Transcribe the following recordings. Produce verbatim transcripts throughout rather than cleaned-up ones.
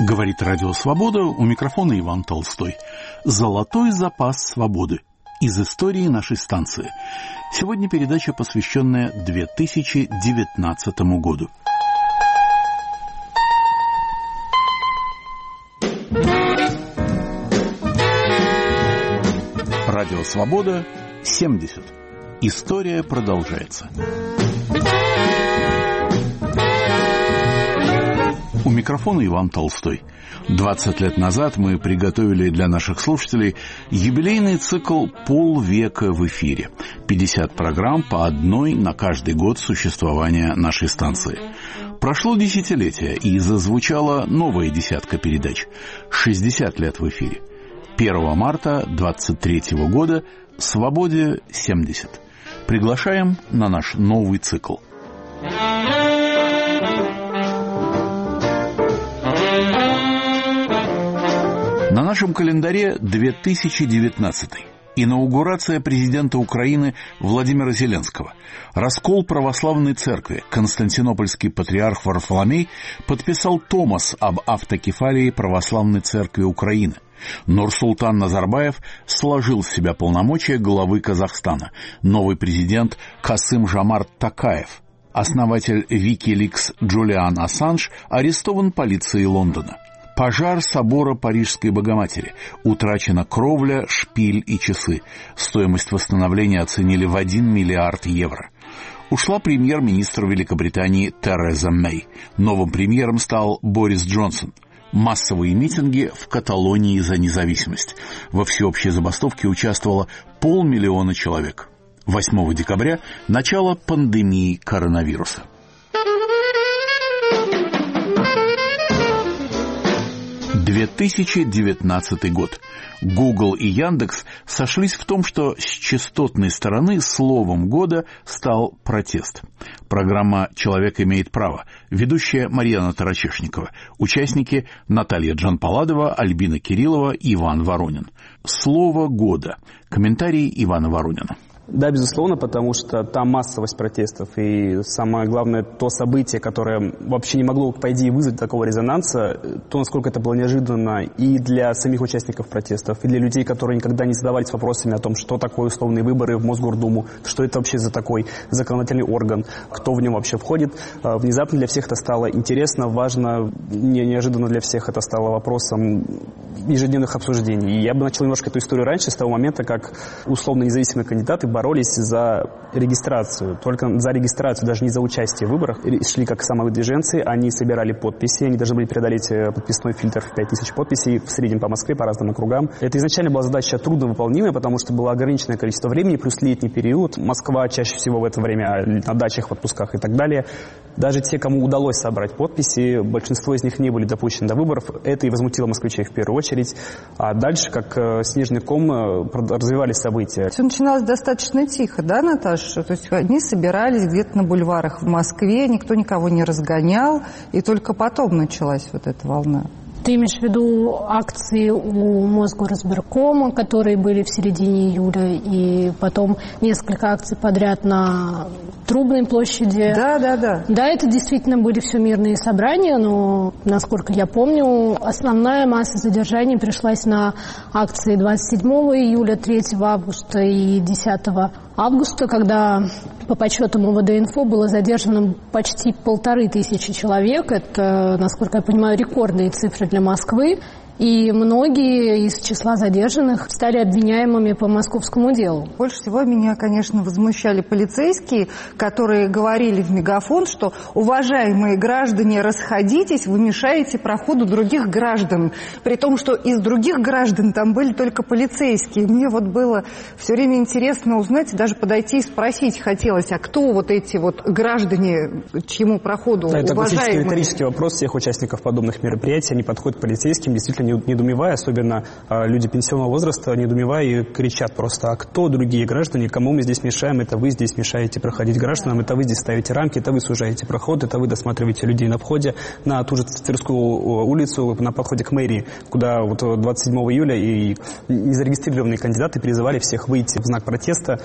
Говорит Радио Свобода, у микрофона Иван Толстой. Золотой запас свободы. Из истории нашей станции. Сегодня передача, посвященная две тысячи девятнадцатому году. Радио Свобода, семьдесят. История продолжается. У микрофона Иван Толстой. двадцать лет назад мы приготовили для наших слушателей юбилейный цикл «Полвека в эфире». пятьдесят программ по одной на каждый год существования нашей станции. Прошло десятилетие, и зазвучала новая десятка передач. шестьдесят лет в эфире. первого марта двадцать третьего года «Свободе семьдесят». Приглашаем на наш новый цикл. На нашем календаре две тысячи девятнадцатый. Инаугурация президента Украины Владимира Зеленского. Раскол православной церкви. Константинопольский патриарх Варфоломей подписал томос об автокефалии православной церкви Украины. Нурсултан Назарбаев сложил в себя полномочия главы Казахстана. Новый президент Касым-Жомарт Токаев. Основатель Wikileaks Джулиан Ассанж арестован полицией Лондона. Пожар собора Парижской Богоматери. Утрачена кровля, шпиль и часы. Стоимость восстановления оценили в один миллиард евро. Ушла премьер-министр Великобритании Тереза Мэй. Новым премьером стал Борис Джонсон. Массовые митинги в Каталонии за независимость. Во всеобщей забастовке участвовало полмиллиона человек. восьмого декабря – начало пандемии коронавируса. две тысячи девятнадцатый год. Google и Яндекс сошлись в том, что с частотной стороны словом года стал протест. Программа «Человек имеет право». Ведущая Марьяна Тарачешникова. Участники Наталья Джанпаладова, Альбина Кириллова, Иван Воронин. Слово года. Комментарий Ивана Воронина. Да, безусловно, потому что та массовость протестов и, самое главное, то событие, которое вообще не могло, по идее, вызвать такого резонанса, то, насколько это было неожиданно и для самих участников протестов, и для людей, которые никогда не задавались вопросами о том, что такое условные выборы в Мосгордуму, что это вообще за такой законодательный орган, кто в нем вообще входит. Внезапно для всех это стало интересно, важно, не, неожиданно для всех это стало вопросом ежедневных обсуждений. И я бы начал немножко эту историю раньше, с того момента, как условно независимые кандидаты боролись за регистрацию, только за регистрацию, даже не за участие в выборах. Шли как самовыдвиженцы, они собирали подписи, они должны были преодолеть подписной фильтр в пять тысяч подписей, в среднем по Москве, по разным округам. Это изначально была задача трудновыполнимая, потому что было ограниченное количество времени, плюс летний период. Москва чаще всего в это время на дачах, в отпусках и так далее. Даже те, кому удалось собрать подписи, большинство из них не были допущены до выборов. Это и возмутило москвичей в первую очередь. А дальше, как снежный ком, развивались события. Все начиналось достаточно тихо, да, Наташа? То есть они собирались где-то на бульварах в Москве, никто никого не разгонял, и только потом началась вот эта волна. Ты имеешь в виду акции у Мосгоризбиркома, которые были в середине июля, и потом несколько акций подряд на Трубной площади? Да, да, да. Да, это действительно были все мирные собрания, но, насколько я помню, основная масса задержаний пришлась на акции двадцать седьмого июля, третьего августа и десятого августа, когда по подсчетам УВД-инфо было задержано почти полторы тысячи человек. Это, насколько я понимаю, рекордные цифры для Москвы. И многие из числа задержанных стали обвиняемыми по московскому делу. Больше всего меня, конечно, возмущали полицейские, которые говорили в мегафон, что уважаемые граждане, расходитесь, вы мешаете проходу других граждан. При том, что из других граждан там были только полицейские. Мне вот было все время интересно узнать, даже подойти и спросить хотелось, а кто вот эти вот граждане, чьему проходу да, это уважаемые? Это классический риторический вопрос всех участников подобных мероприятий. Они подходят к полицейским, действительно дико недоумевая, особенно люди пенсионного возраста, недоумевая и кричат просто: а кто другие граждане, кому мы здесь мешаем, это вы здесь мешаете проходить гражданам, это вы здесь ставите рамки, это вы сужаете проход, это вы досматриваете людей на входе на ту же Тверскую улицу, на подходе к мэрии, куда вот двадцать седьмого июля и незарегистрированные кандидаты призывали всех выйти в знак протеста.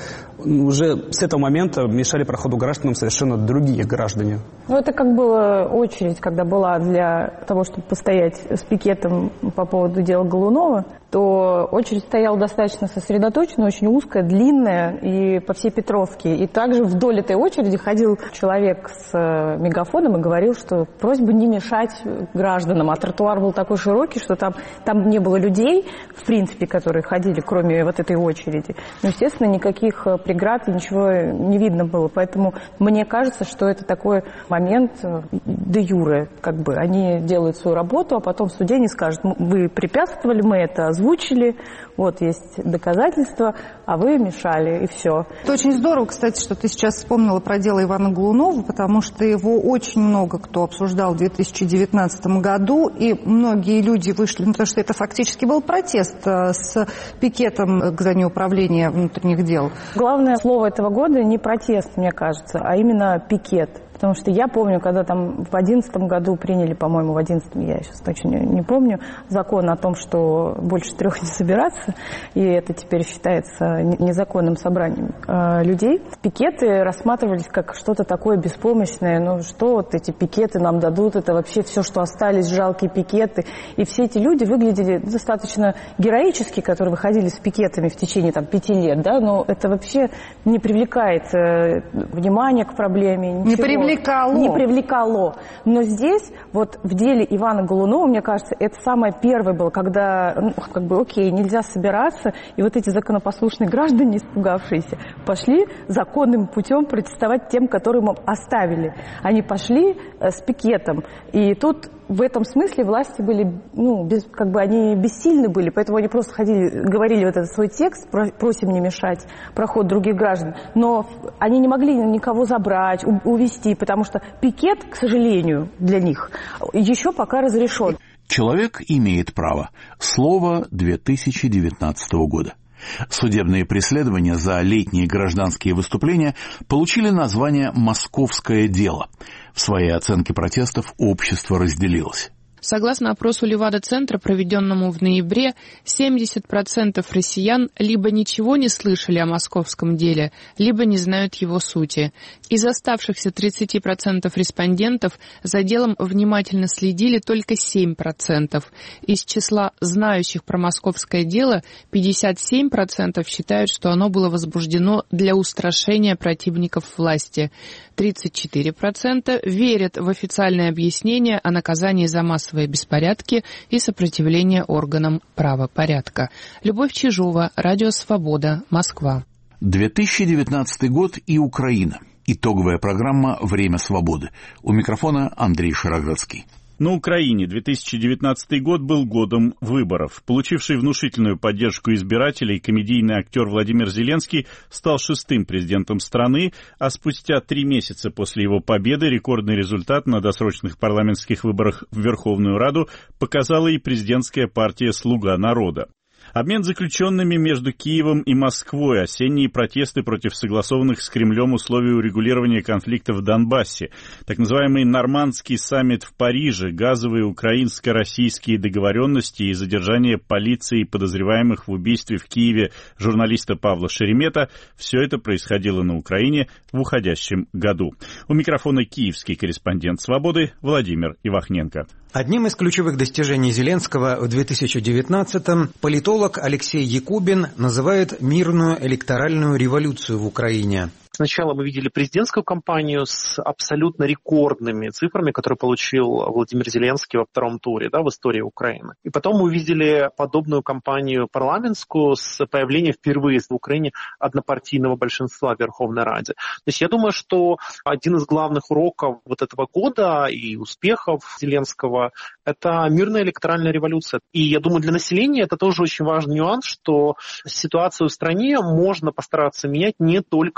Уже с этого момента мешали проходу гражданам совершенно другие граждане. Ну, это как была очередь, когда была для того, чтобы постоять с пикетом по поводу дела Голунова, то очередь стояла достаточно сосредоточенная, очень узкая, длинная и по всей Петровке. И также вдоль этой очереди ходил человек с мегафоном и говорил, что просьба не мешать гражданам. А тротуар был такой широкий, что там, там не было людей, в принципе, которые ходили, кроме вот этой очереди. Но, естественно, никаких преград и ничего не видно было. Поэтому мне кажется, что это такой момент де юре. Как бы они делают свою работу, а потом в суде не скажут: вы препятствовали, мы это озвучили, вот есть доказательства, а вы мешали, и все. Это очень здорово, кстати, что ты сейчас вспомнила про дело Ивана Голунова, потому что его очень много кто обсуждал в две тысячи девятнадцатом году, и многие люди вышли, ну, потому что это фактически был протест с пикетом к зданию управления внутренних дел. Главное слово этого года не протест, мне кажется, а именно пикет. Потому что я помню, когда там в одиннадцатом году приняли, по-моему, в одиннадцатом, я сейчас точно не, не помню, закон о том, что больше трех не собираться, и это теперь считается незаконным собранием э, людей. Пикеты рассматривались как что-то такое беспомощное. Ну что вот эти пикеты нам дадут, это вообще все, что остались, жалкие пикеты. И все эти люди выглядели достаточно героически, которые выходили с пикетами в течение там, пяти лет, да, но это вообще не привлекает э, внимания к проблеме. Не привлекает. Привлекало. Не привлекало. Но здесь, вот в деле Ивана Голунова, мне кажется, это самое первое было, когда, ну, как бы, окей, нельзя собираться, и вот эти законопослушные граждане, испугавшиеся, пошли законным путем протестовать тем, которым оставили. Они пошли э, с пикетом. И тут в этом смысле власти были, ну, без, как бы они бессильны были, поэтому они просто ходили, говорили вот этот свой текст, просим не мешать проход других граждан, но они не могли никого забрать, увести, потому что пикет, к сожалению, для них еще пока разрешен. Человек имеет право. Слово две тысячи девятнадцатого года. Судебные преследования за летние гражданские выступления получили название «Московское дело». В своей оценке протестов общество разделилось. Согласно опросу Левада-центра, проведенному в ноябре, семьдесят процентов россиян либо ничего не слышали о московском деле, либо не знают его сути. Из оставшихся тридцати процентов респондентов за делом внимательно следили только семь процентов. Из числа знающих про московское дело пятьдесят семь процентов считают, что оно было возбуждено для устрашения противников власти. тридцать четыре процента верят в официальное объяснение о наказании за массовые беспорядки и сопротивление органам правопорядка. Любовь Чижова, Радио Свобода, Москва. две тысячи девятнадцатый год и Украина. Итоговая программа «Время свободы». У микрофона Андрей Шароградский. На Украине две тысячи девятнадцатый год был годом выборов. Получивший внушительную поддержку избирателей, комедийный актер Владимир Зеленский стал шестым президентом страны, а спустя три месяца после его победы рекордный результат на досрочных парламентских выборах в Верховную Раду показала и президентская партия «Слуга народа». Обмен заключенными между Киевом и Москвой, осенние протесты против согласованных с Кремлем условий урегулирования конфликта в Донбассе, так называемый нормандский саммит в Париже, газовые украинско-российские договоренности и задержание полиции подозреваемых в убийстве в Киеве журналиста Павла Шеремета – все это происходило на Украине в уходящем году. У микрофона киевский корреспондент «Свободы» Владимир Ивахненко. Одним из ключевых достижений Зеленского в две тысячи девятнадцатом политолог Алексей Якубин называет мирную электоральную революцию в Украине. Сначала мы видели президентскую кампанию с абсолютно рекордными цифрами, которые получил Владимир Зеленский во втором туре, да, в истории Украины. И потом мы увидели подобную кампанию парламентскую с появлением впервые в Украине однопартийного большинства в Верховной Раде. То есть я думаю, что один из главных уроков вот этого года и успехов Зеленского – это мирная электоральная революция. И я думаю, для населения это тоже очень важный нюанс, что ситуацию в стране можно постараться менять не только обязательно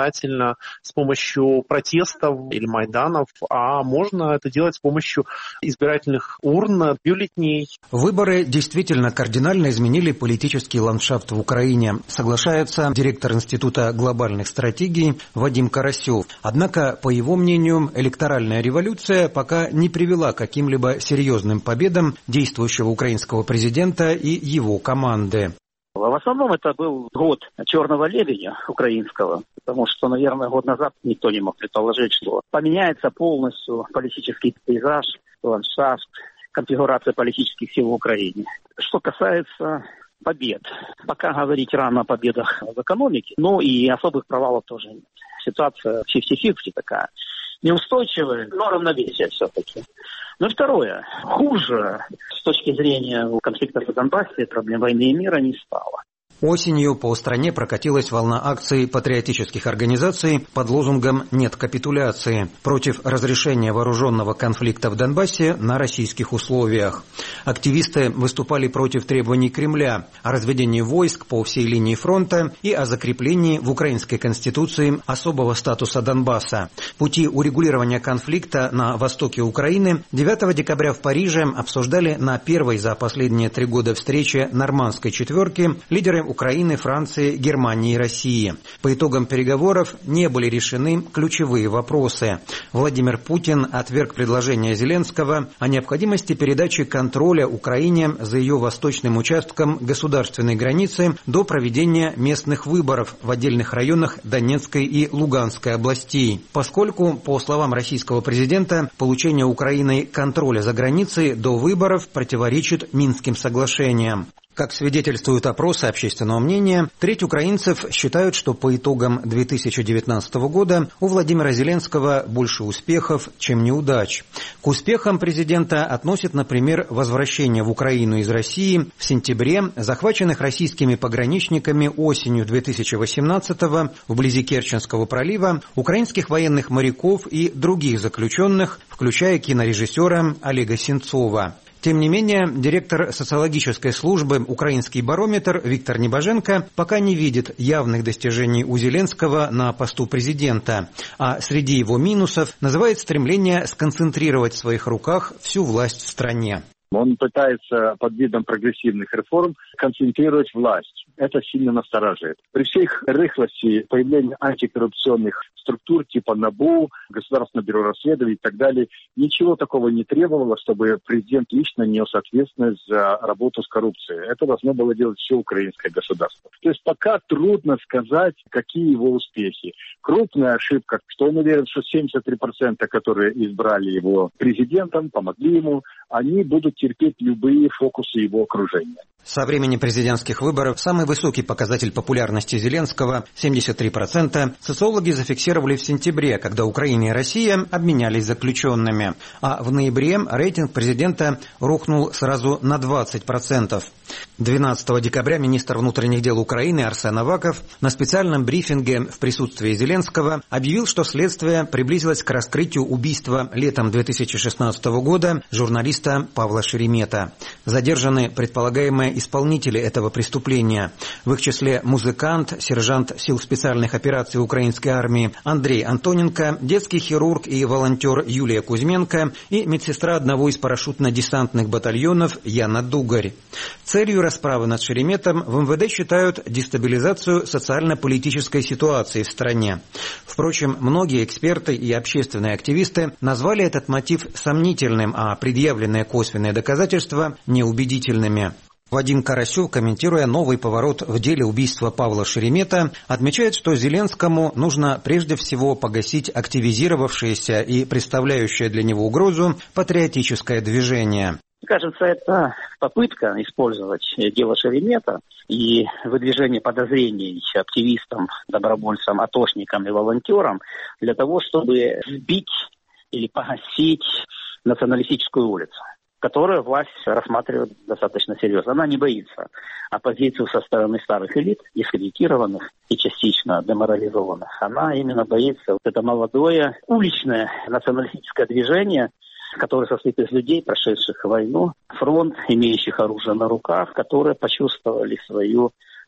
обязательно с помощью протестов или майданов, а можно это делать с помощью избирательных урн, бюллетеней. Выборы действительно кардинально изменили политический ландшафт в Украине, соглашается директор Института глобальных стратегий Вадим Карасев. Однако, по его мнению, электоральная революция пока не привела к каким-либо серьезным победам действующего украинского президента и его команды. В основном это был год черного лебедя украинского, потому что, наверное, год назад никто не мог предположить, что поменяется полностью политический пейзаж, ландшафт, конфигурация политических сил в Украине. Что касается побед, пока говорить рано о победах в экономике, но и особых провалов тоже нет. Ситуация пятьдесят-пятьдесят такая. Неустойчивая, но равновесие все-таки. Ну и второе. Хуже с точки зрения конфликта в Донбассе, проблем войны и мира не стало. Осенью по стране прокатилась волна акций патриотических организаций под лозунгом «Нет капитуляции» против разрешения вооруженного конфликта в Донбассе на российских условиях. Активисты выступали против требований Кремля о разведении войск по всей линии фронта и о закреплении в украинской конституции особого статуса Донбасса. Пути урегулирования конфликта на востоке Украины девятого декабря в Париже обсуждали на первой за последние три года встрече нормандской четверки лидеры Украины, Франции, Германии и России. По итогам переговоров не были решены ключевые вопросы. Владимир Путин отверг предложение Зеленского о необходимости передачи контроля Украине за ее восточным участком государственной границы до проведения местных выборов в отдельных районах Донецкой и Луганской областей, поскольку, по словам российского президента, получение Украиной контроля за границей до выборов противоречит Минским соглашениям. Как свидетельствуют опросы общественного мнения, треть украинцев считают, что по итогам две тысячи девятнадцатого года у Владимира Зеленского больше успехов, чем неудач. К успехам президента относят, например, возвращение в Украину из России в сентябре захваченных российскими пограничниками осенью две тысячи восемнадцатого вблизи Керченского пролива украинских военных моряков и других заключенных, включая кинорежиссера Олега Сенцова. Тем не менее, директор социологической службы «Украинский барометр» Виктор Небоженко пока не видит явных достижений у Зеленского на посту президента, а среди его минусов называет стремление сконцентрировать в своих руках всю власть в стране. Он пытается под видом прогрессивных реформ концентрировать власть. Это сильно настораживает. При всей их рыхлости появления антикоррупционных структур типа НАБУ, Государственного бюро расследований и так далее, ничего такого не требовало, чтобы президент лично нес ответственность за работу с коррупцией. Это должно было делать все украинское государство. То есть пока трудно сказать, какие его успехи. Крупная ошибка, что он уверен, что семьдесят три процента, которые избрали его президентом, помогли ему, они будут терпеть любые фокусы его окружения. Со времени президентских выборов самый высокий показатель популярности Зеленского – семьдесят три процента – социологи зафиксировали в сентябре, когда Украина и Россия обменялись заключенными. А в ноябре рейтинг президента рухнул сразу на двадцать процентов. двенадцатого декабря министр внутренних дел Украины Арсен Аваков на специальном брифинге в присутствии Зеленского объявил, что следствие приблизилось к раскрытию убийства летом две тысячи шестнадцатого года журналиста Павла Шеремета. Задержаны предполагаемые исполнители этого преступления. В их числе музыкант, сержант сил специальных операций украинской армии Андрей Антоненко, детский хирург и волонтер Юлия Кузьменко и медсестра одного из парашютно-десантных батальонов Яна Дугарь. Целью расправы над Шереметом в эм вэ дэ считают дестабилизацию социально-политической ситуации в стране. Впрочем, многие эксперты и общественные активисты назвали этот мотив сомнительным, а предъявленные косвенные доказательства неубедительными. Вадим Карасев, комментируя новый поворот в деле убийства Павла Шеремета, отмечает, что Зеленскому нужно прежде всего погасить активизировавшееся и представляющее для него угрозу патриотическое движение. Кажется, это попытка использовать дело Шеремета и выдвижение подозрений активистам, добровольцам, атошникам и волонтерам для того, чтобы сбить или погасить националистическую улицу, которую власть рассматривает достаточно серьезно. Она не боится оппозицию со стороны старых элит, дискредитированных и частично деморализованных. Она именно боится вот это молодое уличное националистическое движение, которое состоит из людей, прошедших войну, фронт, имеющих оружие на руках, которые почувствовали свою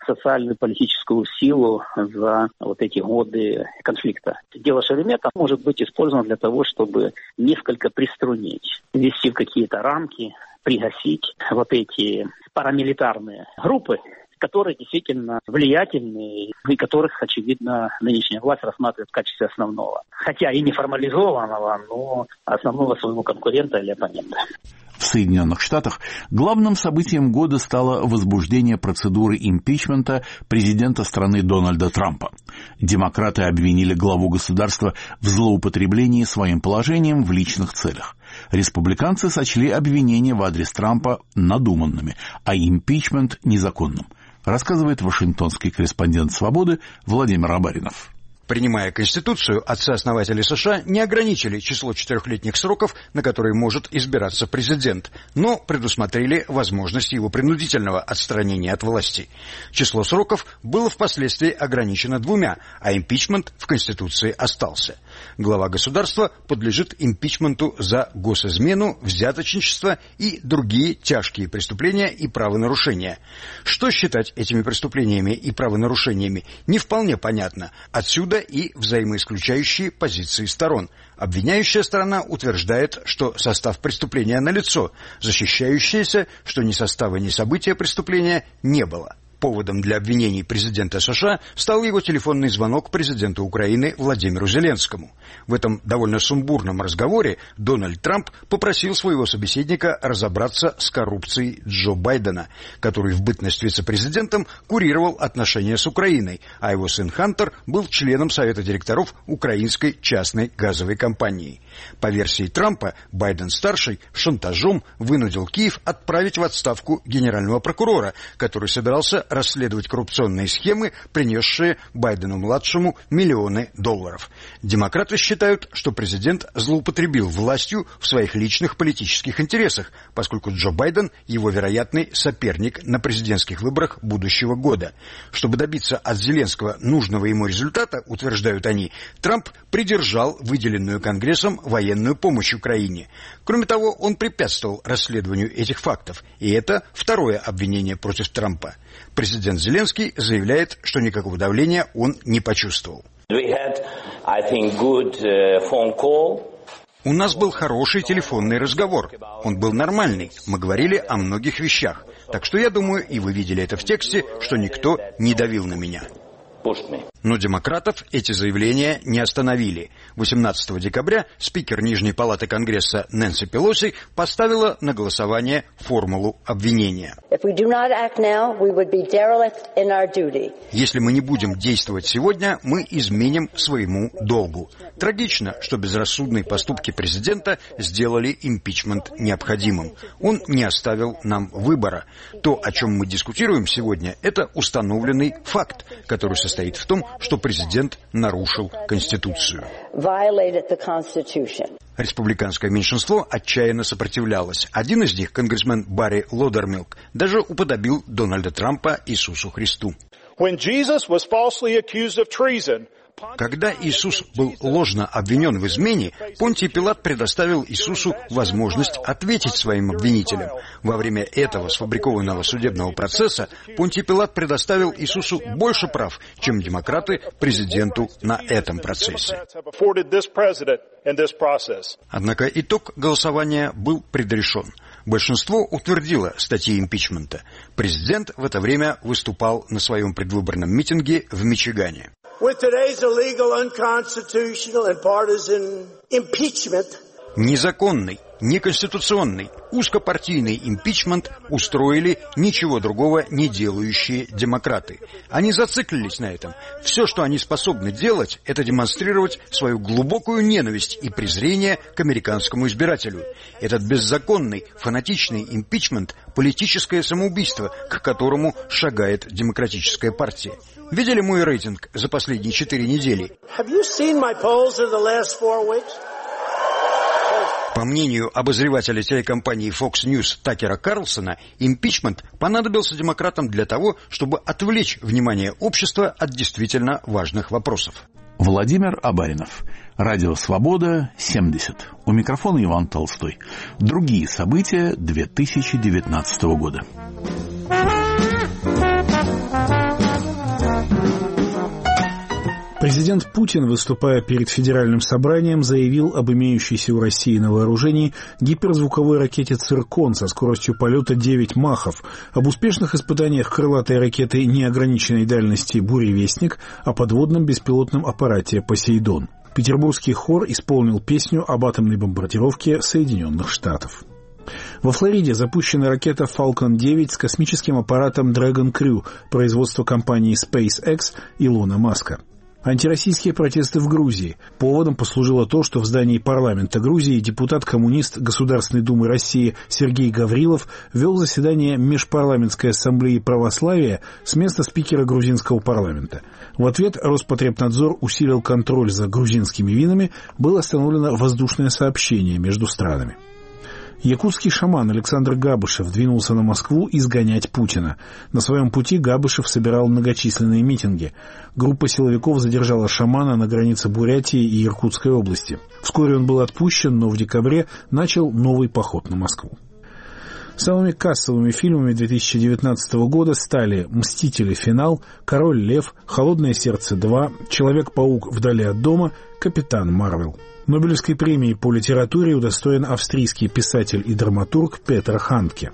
социальную политическую силу за вот эти годы конфликта. Дело Шеремета может быть использовано для того, чтобы несколько приструнить, ввести в какие-то рамки, пригасить вот эти парамилитарные группы, которые действительно влиятельные и которых, очевидно, нынешняя власть рассматривает в качестве основного. Хотя и не формализованного, но основного своего конкурента или оппонента. В Соединенных Штатах главным событием года стало возбуждение процедуры импичмента президента страны Дональда Трампа. Демократы обвинили главу государства в злоупотреблении своим положением в личных целях. Республиканцы сочли обвинения в адрес Трампа надуманными, а импичмент незаконным, рассказывает вашингтонский корреспондент «Свободы» Владимир Абаринов. Принимая Конституцию, отцы-основатели США не ограничили число четырехлетних сроков, на которые может избираться президент, но предусмотрели возможность его принудительного отстранения от власти. Число сроков было впоследствии ограничено двумя, а импичмент в Конституции остался. Глава государства подлежит импичменту за госизмену, взяточничество и другие тяжкие преступления и правонарушения. Что считать этими преступлениями и правонарушениями, не вполне понятно. Отсюда и взаимоисключающие позиции сторон. Обвиняющая сторона утверждает, что состав преступления налицо, защищающаяся, что ни состава, ни события преступления не было. Поводом для обвинений президента США стал его телефонный звонок президенту Украины Владимиру Зеленскому. В этом довольно сумбурном разговоре Дональд Трамп попросил своего собеседника разобраться с коррупцией Джо Байдена, который в бытность вице-президентом курировал отношения с Украиной, а его сын Хантер был членом Совета директоров украинской частной газовой компании. По версии Трампа, Байден-старший шантажом вынудил Киев отправить в отставку генерального прокурора, который собирался расследовать коррупционные схемы, принесшие Байдену-младшему миллионы долларов. Демократы считают, что президент злоупотребил властью в своих личных политических интересах, поскольку Джо Байден – его вероятный соперник на президентских выборах будущего года. Чтобы добиться от Зеленского нужного ему результата, утверждают они, Трамп придержал выделенную Конгрессом военную помощь Украине. Кроме того, он препятствовал расследованию этих фактов, и это второе обвинение против Трампа. Президент Зеленский заявляет, что никакого давления он не почувствовал. Had, think, good, uh, У нас был хороший телефонный разговор. Он был нормальный. Мы говорили о многих вещах. Так что я думаю, и вы видели это в тексте, что никто не давил на меня. Но демократов эти заявления не остановили. восемнадцатого декабря спикер Нижней палаты Конгресса Нэнси Пелоси поставила на голосование формулу обвинения. Если мы не будем действовать сегодня, мы изменим своему долгу. Трагично, что безрассудные поступки президента сделали импичмент необходимым. Он не оставил нам выбора. То, о чем мы дискутируем сегодня, это установленный факт, который состоит в том, что президент нарушил Конституцию. Республиканское меньшинство отчаянно сопротивлялось. Один из них, конгрессмен Барри Лодермилк, даже уподобил Дональда Трампа Иисусу Христу. Когда Иисус был ложно обвинен в измене, Понтий Пилат предоставил Иисусу возможность ответить своим обвинителям. Во время этого сфабрикованного судебного процесса Понтий Пилат предоставил Иисусу больше прав, чем демократы президенту на этом процессе. Однако итог голосования был предрешен. Большинство утвердило статьи импичмента. Президент в это время выступал на своем предвыборном митинге в Мичигане. Незаконный, неконституционный, узкопартийный импичмент устроили ничего другого не делающие демократы. Они зациклились на этом. Все, что они способны делать, это демонстрировать свою глубокую ненависть и презрение к американскому избирателю. Этот беззаконный, фанатичный импичмент – политическое самоубийство, к которому шагает демократическая партия. Видели мой рейтинг за последние четыре недели? По мнению обозревателя телекомпании Fox News Такера Карлсона, импичмент понадобился демократам для того, чтобы отвлечь внимание общества от действительно важных вопросов. Владимир Абаринов. Радио «Свобода», семьдесят. У микрофона Иван Толстой. Другие события две тысячи девятнадцатого года. Президент Путин, выступая перед федеральным собранием, заявил об имеющейся у России на вооружении гиперзвуковой ракете «Циркон» со скоростью полета девять махов, об успешных испытаниях крылатой ракеты неограниченной дальности «Буревестник», о подводном беспилотном аппарате «Посейдон». Петербургский хор исполнил песню об атомной бомбардировке Соединенных Штатов. Во Флориде запущена ракета Falcon девять с космическим аппаратом Dragon Crew производства компании SpaceX Илона Маска. Антироссийские протесты в Грузии. Поводом послужило то, что в здании парламента Грузии депутат-коммунист Государственной Думы России Сергей Гаврилов вел заседание Межпарламентской ассамблеи православия с места спикера грузинского парламента. В ответ Роспотребнадзор усилил контроль за грузинскими винами, было остановлено воздушное сообщение между странами. Якутский шаман Александр Габышев двинулся на Москву изгонять Путина. На своем пути Габышев собирал многочисленные митинги. Группа силовиков задержала шамана на границе Бурятии и Иркутской области. Вскоре он был отпущен, но в декабре начал новый поход на Москву. Самыми кассовыми фильмами две тысячи девятнадцатого года стали «Мстители. Финал», «Король Лев», «Холодное сердце два», «Человек-паук. Вдали от дома», «Капитан Марвел». Нобелевской премии по литературе удостоен австрийский писатель и драматург Петер Хандке.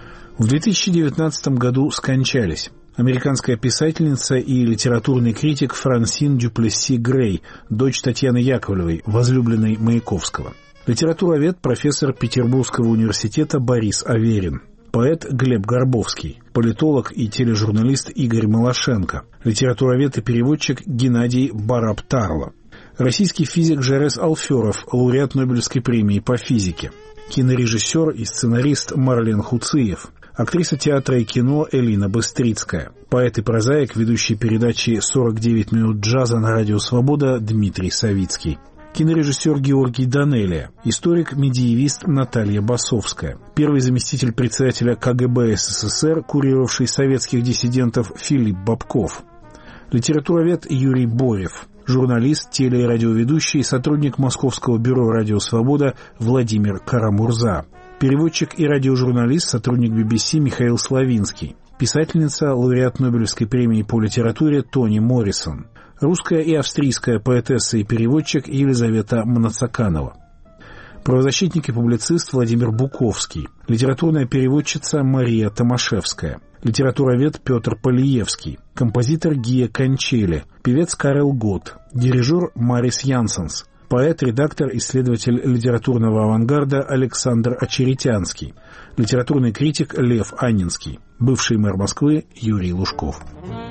В две тысячи девятнадцатом году скончались американская писательница и литературный критик Франсин Дюплесси Грей, дочь Татьяны Яковлевой, возлюбленной Маяковского. Литературовед, профессор Петербургского университета Борис Аверин. Поэт Глеб Горбовский, политолог и тележурналист Игорь Малашенко, литературовед и переводчик Геннадий Барабтарло. Российский физик Жарес Алферов, лауреат Нобелевской премии по физике. Кинорежиссер и сценарист Марлен Хуциев. Актриса театра и кино Элина Быстрицкая. Поэт и прозаик, ведущий передачи «сорок девять минут джаза» на радио «Свобода» Дмитрий Савицкий. Кинорежиссер Георгий Данелия. Историк-медиевист Наталья Басовская. Первый заместитель председателя ка гэ бэ эс эс эс эр, курировавший советских диссидентов Филипп Бобков. Литературовед Юрий Борев. Журналист, теле- и радиоведущий, сотрудник Московского бюро «Радио Свобода» Владимир Карамурза. Переводчик и радиожурналист, сотрудник би би си Михаил Славинский. Писательница, лауреат Нобелевской премии по литературе Тони Моррисон. Русская и австрийская поэтесса и переводчик Елизавета Мнацаканова. Правозащитник и публицист Владимир Буковский. Литературная переводчица Мария Томашевская. Литературовед Петр Полиевский. Композитор Гия Кончели. Певец Карел Гот. Дирижер Марис Янсенс. Поэт, редактор, исследователь литературного авангарда Александр Очеретянский. Литературный критик Лев Аннинский. Бывший мэр Москвы Юрий Лужков.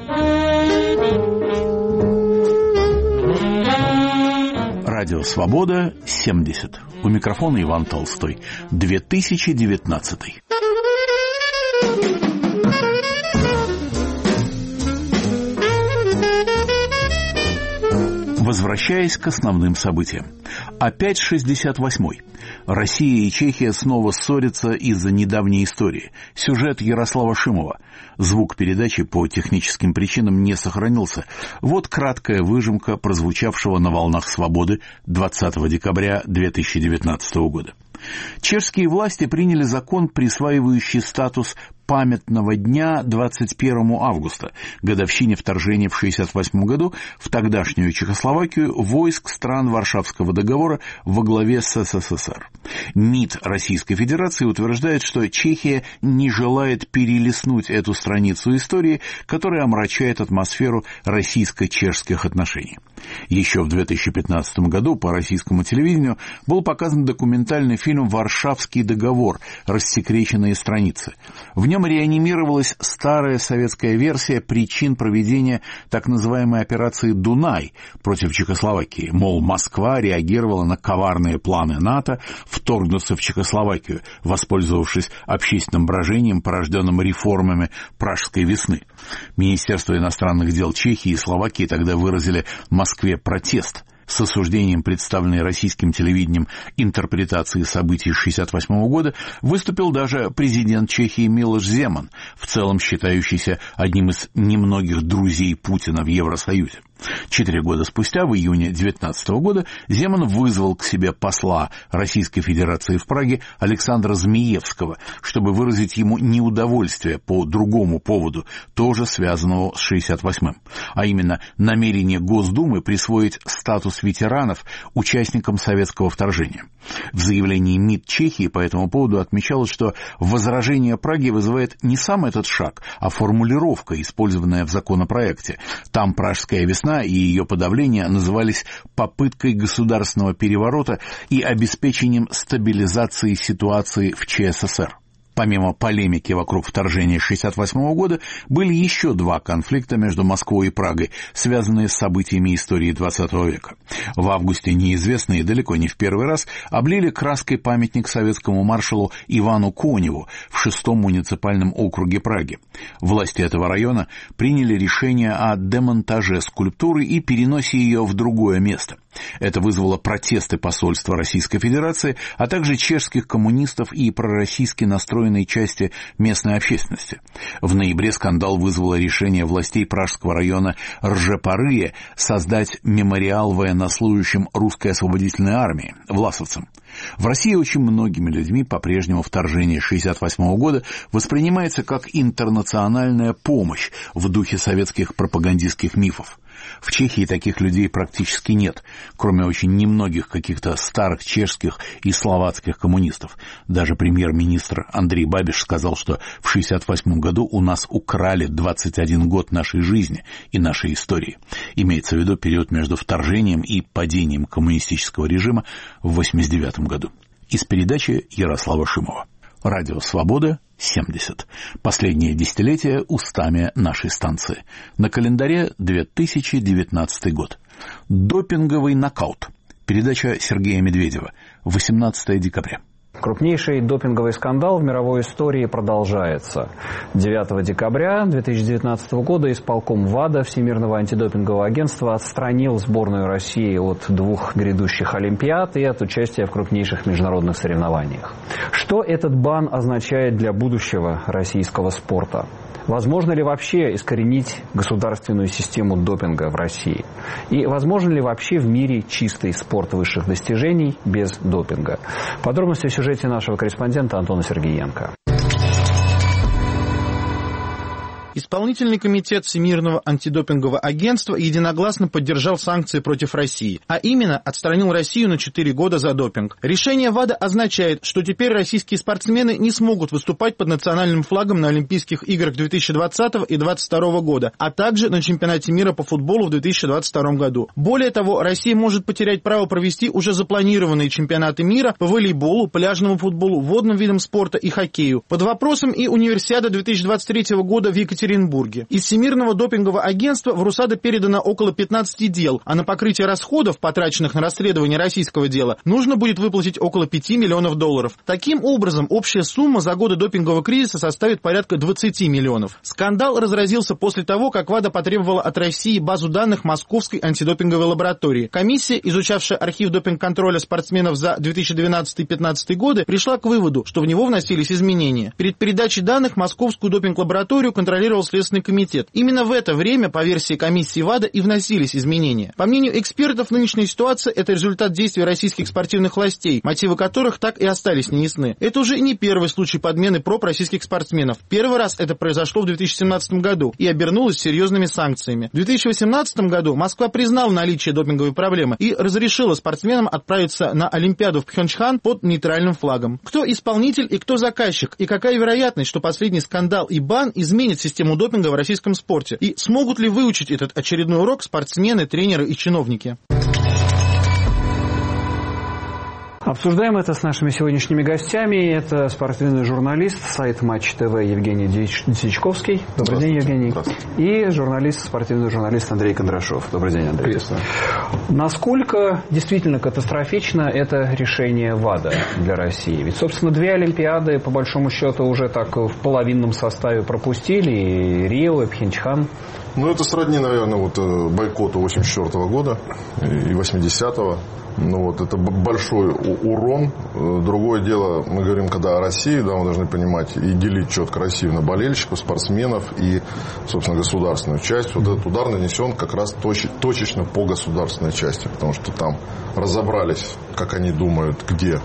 Радио «Свобода» семьдесят. У микрофона Иван Толстой. две тысячи девятнадцатый. Возвращаясь к основным событиям. Опять шестьдесят восьмой. Россия и Чехия снова ссорятся из-за недавней истории. Сюжет Ярослава Шимова. Звук передачи по техническим причинам не сохранился. Вот краткая выжимка прозвучавшего на волнах «Свободы» двадцатого декабря две тысячи девятнадцатого года. Чешские власти приняли закон, присваивающий статус памятного дня двадцать первому августа, годовщине вторжения в шестьдесят восьмом году в тогдашнюю Чехословакию войск стран Варшавского договора во главе с эс эс эс эр. МИД Российской Федерации утверждает, что Чехия не желает перелистнуть эту страницу истории, которая омрачает атмосферу российско-чешских отношений. Еще в две тысячи пятнадцатом году по российскому телевидению был показан документальный фильм «Варшавский договор. Рассекреченные страницы». В нем реанимировалась старая советская версия причин проведения так называемой операции «Дунай» против Чехословакии. Мол, Москва реагировала на коварные планы НАТО вторгнуться в Чехословакию, воспользовавшись общественным брожением, порожденным реформами Пражской весны. Министерство иностранных дел Чехии и Словакии тогда выразили Москве протест. С осуждением представленной российским телевидением интерпретации событий шестьдесят восьмого года выступил даже президент Чехии Милош Земан, в целом считающийся одним из немногих друзей Путина в Евросоюзе. Четыре года спустя, в июне две тысячи девятнадцатого года, Земан вызвал к себе посла Российской Федерации в Праге Александра Змеевского, чтобы выразить ему неудовольствие по другому поводу, тоже связанного с шестьдесят восьмым, а именно намерение Госдумы присвоить статус ветеранов участникам советского вторжения. В заявлении МИД Чехии по этому поводу отмечалось, что возражение Праги вызывает не сам этот шаг, а формулировка, использованная в законопроекте. Там «Пражская весна» и ее подавление назывались попыткой государственного переворота и обеспечением стабилизации ситуации в ЧССР. Помимо полемики вокруг вторжения шестьдесят восьмого года, были еще два конфликта между Москвой и Прагой, связанные с событиями истории двадцатого века. В августе неизвестные, далеко не в первый раз, облили краской памятник советскому маршалу Ивану Коневу в шестом муниципальном округе Праги. Власти этого района приняли решение о демонтаже скульптуры и переносе ее в другое место. Это вызвало протесты посольства Российской Федерации, а также чешских коммунистов и пророссийски настроенной части местной общественности. В ноябре скандал вызвало решение властей Пражского района Ржепарые создать мемориал военнослужащим русской освободительной армии, власовцам. В России очень многими людьми по-прежнему вторжение шестьдесят восьмого года воспринимается как интернациональная помощь в духе советских пропагандистских мифов. В Чехии таких людей практически нет, кроме очень немногих каких-то старых чешских и словацких коммунистов. Даже премьер-министр Андрей Бабиш сказал, что в шестьдесят восьмом году у нас украли двадцать один год нашей жизни и нашей истории. Имеется в виду период между вторжением и падением коммунистического режима в восемьдесят девятом году. Из передачи Ярослава Шимова. Радио «Свобода», семьдесят. Последнее десятилетие устами нашей станции. На календаре две тысячи девятнадцатый год. Допинговый нокаут. Передача Сергея Медведева. восемнадцатого декабря. Крупнейший допинговый скандал в мировой истории продолжается. девятого декабря две тысячи девятнадцатого года исполком ВАДА, Всемирного антидопингового агентства, отстранил сборную России от двух грядущих Олимпиад и от участия в крупнейших международных соревнованиях. Что этот бан означает для будущего российского спорта? Возможно ли вообще искоренить государственную систему допинга в России? И возможен ли вообще в мире чистый спорт высших достижений без допинга? Подробности в сюжете нашего корреспондента Антона Сергеенко. Исполнительный комитет Всемирного антидопингового агентства единогласно поддержал санкции против России, а именно отстранил Россию на четыре года за допинг. Решение ВАДА означает, что теперь российские спортсмены не смогут выступать под национальным флагом на Олимпийских играх две тысячи двадцатого и две тысячи двадцать второго года, а также на чемпионате мира по футболу в две тысячи двадцать втором году. Более того, Россия может потерять право провести уже запланированные чемпионаты мира по волейболу, пляжному футболу, водным видам спорта и хоккею. Под вопросом и Универсиада две тысячи двадцать третьего года в Екатеринбурге. Из Всемирного допингового агентства в РУСАДА передано около пятнадцати дел, а на покрытие расходов, потраченных на расследование российского дела, нужно будет выплатить около пяти миллионов долларов. Таким образом, общая сумма за годы допингового кризиса составит порядка двадцати миллионов. Скандал разразился после того, как ВАДА потребовала от России базу данных Московской антидопинговой лаборатории. Комиссия, изучавшая архив допинг-контроля спортсменов за две тысячи двенадцатый — две тысячи пятнадцатый годы, пришла к выводу, что в него вносились изменения. Перед передачей данных Московскую допинг-лабораторию контролировал Следственный комитет. Именно в это время, по версии комиссии ВАДА, и вносились изменения. По мнению экспертов, нынешняя ситуация – это результат действий российских спортивных властей, мотивы которых так и остались неясны. Это уже не первый случай подмены проб российских спортсменов. Первый раз это произошло в две тысячи семнадцатом году и обернулось серьезными санкциями. В две тысячи восемнадцатом году Москва признала наличие допинговой проблемы и разрешила спортсменам отправиться на Олимпиаду в Пхенчхан под нейтральным флагом. Кто исполнитель и кто заказчик, и какая вероятность, что последний скандал и бан изменит систему допинга в российском спорте? И смогут ли выучить этот очередной урок спортсмены, тренеры и чиновники? Обсуждаем это с нашими сегодняшними гостями. Это спортивный журналист сайта Матч ТВ Евгений Дичковский. Добрый день, Евгений. И журналист, спортивный журналист Андрей Кондрашов. Добрый день, Андрей. Приветствую. Насколько действительно катастрофично это решение ВАДА для России? Ведь, собственно, две Олимпиады, по большому счету, уже так в половинном составе пропустили. И Рио, и Пхенчхан. Ну, это сродни, наверное, вот бойкоту восемьдесят четвёртого года и восьмидесятого. Ну, вот, это большой урон. Другое дело, мы говорим, когда о России, да, мы должны понимать и делить четко Россию на болельщиков, спортсменов и, собственно, государственную часть. Вот этот удар нанесен как раз точ- точечно по государственной части, потому что там разобрались, как они думают, где,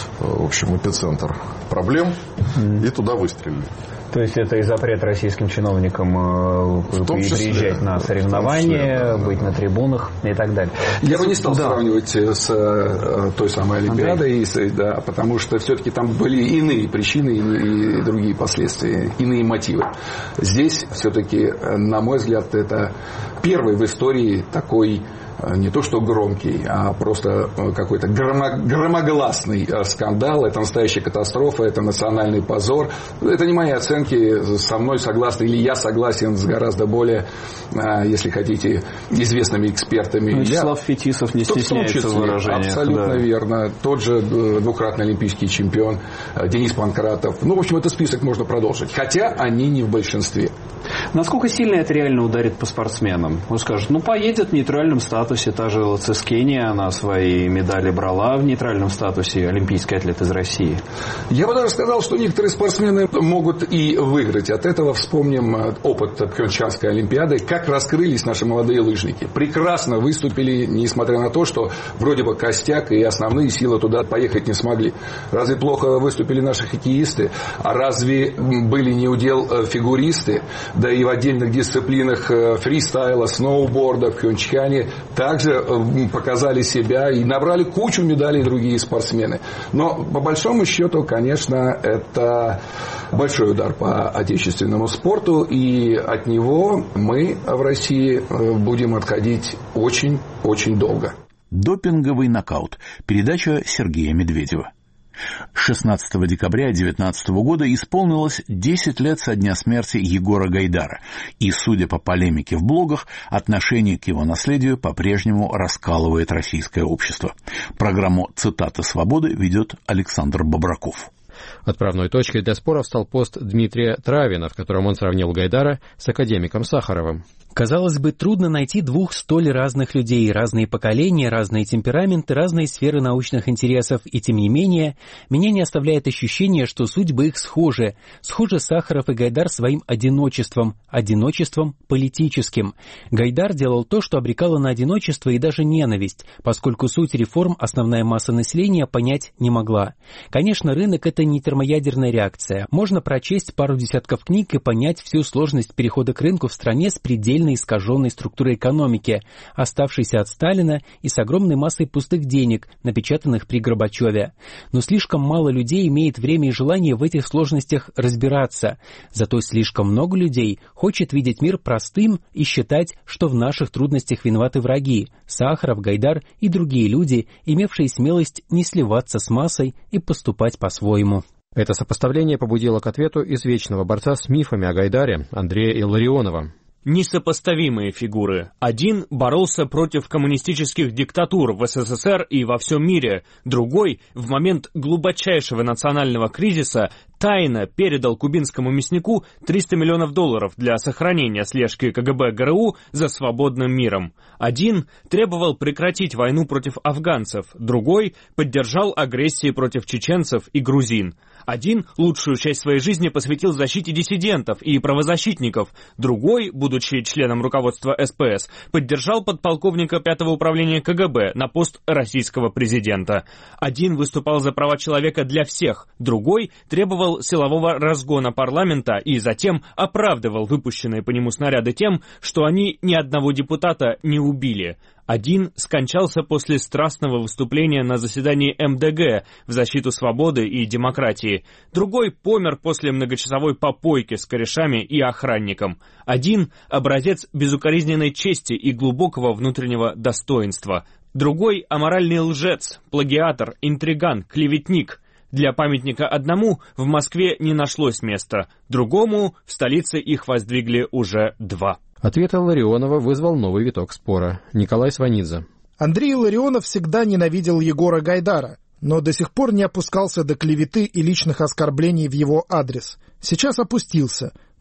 в общем, эпицентр проблем, и туда выстрелили. То есть это и запрет российским чиновникам приезжать на соревнования, числе, быть да, на трибунах и так далее. Я бы не стал да. сравнивать с э, той самой Олимпиадой, да, потому что все-таки там были иные причины и, и другие последствия, иные мотивы. Здесь все-таки, на мой взгляд, это первый в истории такой не то что громкий, а просто какой-то громо, громогласный скандал. Это настоящая катастрофа, это национальный позор. Это не мои оценки, со мной согласны, или я согласен с гораздо более, если хотите, известными экспертами. Вячеслав я... Фетисов не стесняется в выражениях. Абсолютно да. верно. Тот же двукратный олимпийский чемпион Денис Панкратов. Ну, в общем, этот список можно продолжить. Хотя они не в большинстве. Насколько сильно это реально ударит по спортсменам? Он скажет, ну, поедет в нейтральном статусе. Та же Лацискения, она свои медали брала в нейтральном статусе, олимпийский атлет из России. Я бы даже сказал, что некоторые спортсмены могут и выиграть. От этого вспомним опыт Пхёнчханской олимпиады, как раскрылись наши молодые лыжники. Прекрасно выступили, несмотря на то, что вроде бы костяк и основные силы туда поехать не смогли. Разве плохо выступили наши хоккеисты? А разве были неудел фигуристы? Да и в отдельных дисциплинах фристайла, сноуборда в Пхёнчхане также показали себя и набрали кучу медалей другие спортсмены. Но по большому счету, конечно, это большой удар по отечественному спорту, и от него мы в России будем отходить очень-очень долго. Допинговый нокаут. Передача Сергея Медведева. шестнадцатого декабря две тысячи девятнадцатого года исполнилось десять лет со дня смерти Егора Гайдара, и, судя по полемике в блогах, отношение к его наследию по-прежнему раскалывает российское общество. Программу «Цитаты свободы» ведет Александр Бобраков. Отправной точкой для споров стал пост Дмитрия Травина, в котором он сравнил Гайдара с академиком Сахаровым. Казалось бы, трудно найти двух столь разных людей, разные поколения, разные темпераменты, разные сферы научных интересов, и тем не менее, меня не оставляет ощущение, что судьбы их схожи. Схожи Сахаров и Гайдар своим одиночеством, одиночеством политическим. Гайдар делал то, что обрекало на одиночество и даже ненависть, поскольку суть реформ основная масса населения понять не могла. Конечно, рынок — это не термоядерная реакция. Можно прочесть пару десятков книг и понять всю сложность перехода к рынку в стране с предельно искаженной структурой экономики, оставшейся от Сталина и с огромной массой пустых денег, напечатанных при Горбачеве. Но слишком мало людей имеет время и желание в этих сложностях разбираться. Зато слишком много людей хочет видеть мир простым и считать, что в наших трудностях виноваты враги – Сахаров, Гайдар и другие люди, имевшие смелость не сливаться с массой и поступать по-своему. Это сопоставление побудило к ответу извечного борца с мифами о Гайдаре Андрея Илларионова. Несопоставимые фигуры. Один боролся против коммунистических диктатур в СССР и во всем мире. Другой, в момент глубочайшего национального кризиса, тайно передал кубинскому мяснику триста миллионов долларов для сохранения слежки КГБ ГРУ за свободным миром. Один требовал прекратить войну против афганцев, другой поддержал агрессии против чеченцев и грузин. Один лучшую часть своей жизни посвятил защите диссидентов и правозащитников, другой, будучи членом руководства СПС, поддержал подполковника пятого управления КГБ на пост российского президента. Один выступал за права человека для всех, другой требовал силового разгона парламента и затем оправдывал выпущенные по нему снаряды тем, что они ни одного депутата не убили. Один скончался после страстного выступления на заседании эм дэ гэ в защиту свободы и демократии. Другой помер после многочасовой попойки с корешами и охранником. Один — образец безукоризненной чести и глубокого внутреннего достоинства. Другой — аморальный лжец, плагиатор, интриган, клеветник. Для памятника одному в Москве не нашлось места, другому в столице их воздвигли уже два. Ответ Илларионова вызвал новый виток спора. Николай Сванидзе. Андрей Илларионов всегда ненавидел Егора Гайдара, но до сих пор не опускался до клеветы и личных оскорблений в его адрес. Сейчас опустился,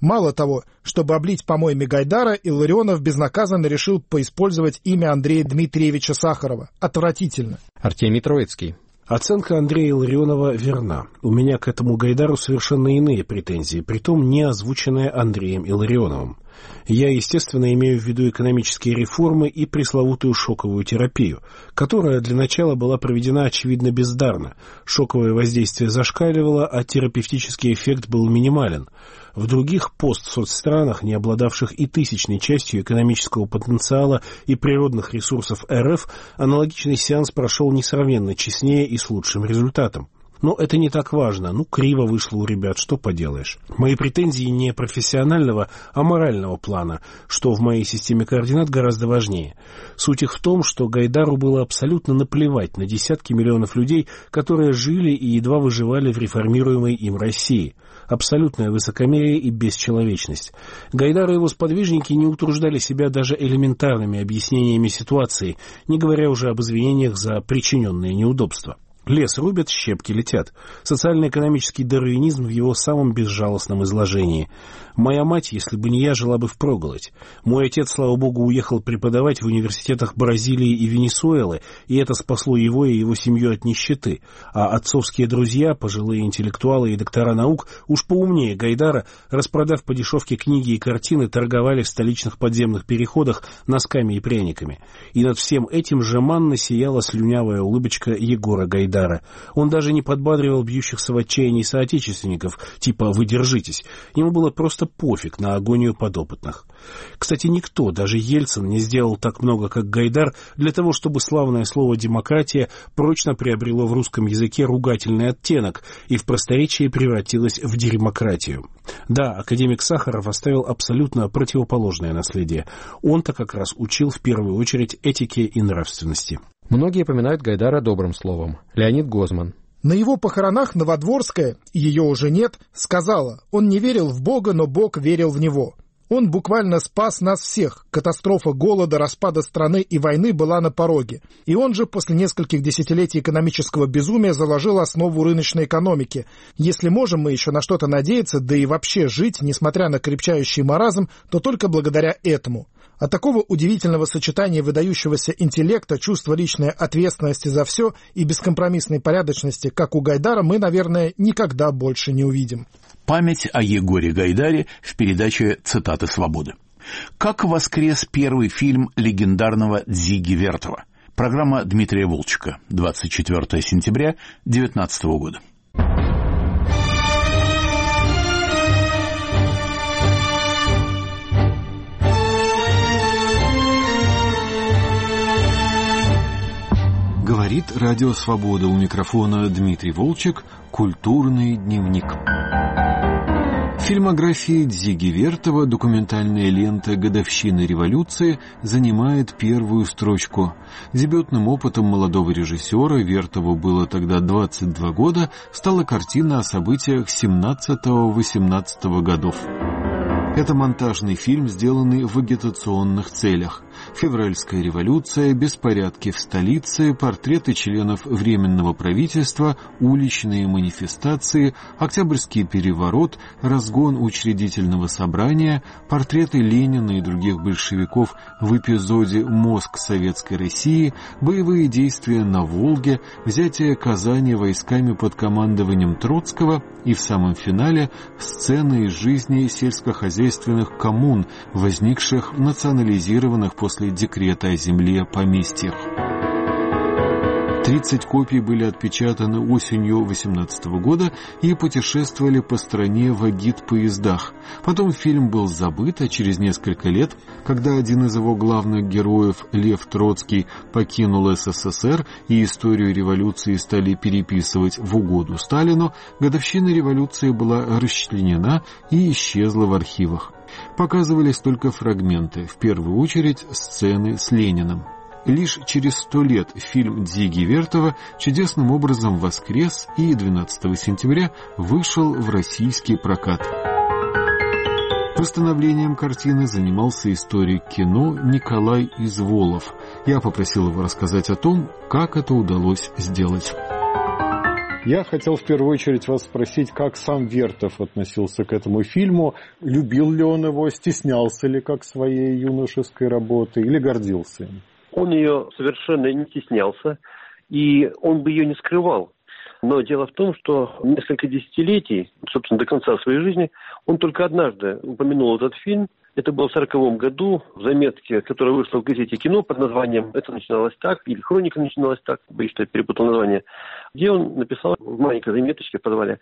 Мало того, чтобы облить помоями Гайдара, Илларионов безнаказанно решил поиспользовать имя Андрея Дмитриевича Сахарова. Отвратительно. Артемий Троицкий. Оценка Андрея Илларионова верна. У меня к этому Гайдару совершенно иные претензии, притом не озвученные Андреем Илларионовым. Я, естественно, имею в виду экономические реформы и пресловутую шоковую терапию, которая для начала была проведена, очевидно, бездарно. Шоковое воздействие зашкаливало, а терапевтический эффект был минимален. В других постсоцстранах, не обладавших и тысячной частью экономического потенциала и природных ресурсов эр эф, аналогичный сеанс прошел несравненно честнее и с лучшим результатом. Но это не так важно. Ну, криво вышло у ребят, что поделаешь. Мои претензии не профессионального, а морального плана, что в моей системе координат гораздо важнее. Суть их в том, что Гайдару было абсолютно наплевать на десятки миллионов людей, которые жили и едва выживали в реформируемой им России. Абсолютное высокомерие и бесчеловечность. Гайдар и его сподвижники не утруждали себя даже элементарными объяснениями ситуации, не говоря уже об извинениях за причиненные неудобства. Лес рубят, щепки летят. Социально-экономический дарвинизм в его самом безжалостном изложении. Моя мать, если бы не я, жила бы впроголодь. Мой отец, слава богу, уехал преподавать в университетах Бразилии и Венесуэлы, и это спасло его и его семью от нищеты. А отцовские друзья, пожилые интеллектуалы и доктора наук, уж поумнее Гайдара, распродав по дешевке книги и картины, торговали в столичных подземных переходах носками и пряниками. И над всем этим жеманно сияла слюнявая улыбочка Егора Гайдара. Он даже не подбадривал бьющихся в отчаянии соотечественников, типа «вы держитесь». Ему было просто пофиг на агонию подопытных. Кстати, никто, даже Ельцин, не сделал так много, как Гайдар, для того, чтобы славное слово «демократия» прочно приобрело в русском языке ругательный оттенок и в просторечии превратилось в дерьмократию. Да, академик Сахаров оставил абсолютно противоположное наследие. Он-то как раз учил в первую очередь этике и нравственности. Многие поминают Гайдара добрым словом. Леонид Гозман. На его похоронах Новодворская, ее уже нет, сказала: «Он не верил в Бога, но Бог верил в него». Он буквально спас нас всех. Катастрофа голода, распада страны и войны была на пороге. И он же после нескольких десятилетий экономического безумия заложил основу рыночной экономики. Если можем мы еще на что-то надеяться, да и вообще жить, несмотря на крепчающий маразм, то только благодаря этому. От такого удивительного сочетания выдающегося интеллекта, чувства личной ответственности за все и бескомпромиссной порядочности, как у Гайдара, мы, наверное, никогда больше не увидим. Память о Егоре Гайдаре в передаче «Цитаты свободы». Как воскрес первый фильм легендарного Дзиги Вертова? Программа Дмитрия Волчка. двадцать четвёртого сентября две тысячи девятнадцатого года. Говорит Радио Свобода, у микрофона Дмитрий Волчек, «Культурный дневник». В фильмографии Дзиги Вертова документальная лента «Годовщина революции» занимает первую строчку. Дебютным опытом молодого режиссера, Вертову было тогда двадцать два года, стала картина о событиях семнадцатого-восемнадцатого годов. Это монтажный фильм, сделанный в агитационных целях. Февральская революция, беспорядки в столице, портреты членов Временного правительства, уличные манифестации, Октябрьский переворот, разгон учредительного собрания, портреты Ленина и других большевиков в эпизоде «Мозг Советской России», боевые действия на Волге, взятие Казани войсками под командованием Троцкого и в самом финале сцены из жизни сельскохозяйственных коммун, возникших национализированных после декрета о земле поместьях. тридцать копий были отпечатаны осенью восемнадцатого года и путешествовали по стране в агитпоездах. Потом фильм был забыт, а через несколько лет, когда один из его главных героев, Лев Троцкий, покинул эс эс эс эр и историю революции стали переписывать в угоду Сталину, годовщина революции была расчленена и исчезла в архивах. Показывались только фрагменты, в первую очередь сцены с Лениным. Лишь через сто лет фильм Дзиги Вертова чудесным образом воскрес и двенадцатого сентября вышел в российский прокат. Восстановлением картины занимался историк кино Николай Изволов. Я попросил его рассказать о том, как это удалось сделать. Я хотел в первую очередь вас спросить, как сам Вертов относился к этому фильму, любил ли он его, стеснялся ли как своей юношеской работы или гордился им? Он ее совершенно не стеснялся, и он бы ее не скрывал. Но дело в том, что несколько десятилетий, собственно, до конца своей жизни, он только однажды упомянул этот фильм. Это было в сороковом году, в заметке, которая вышла в газете «Кино» под названием «Это начиналось так», или «Хроника начиналась так», боюсь, что я перепутал название, где он написал в маленькой заметочке в подвале,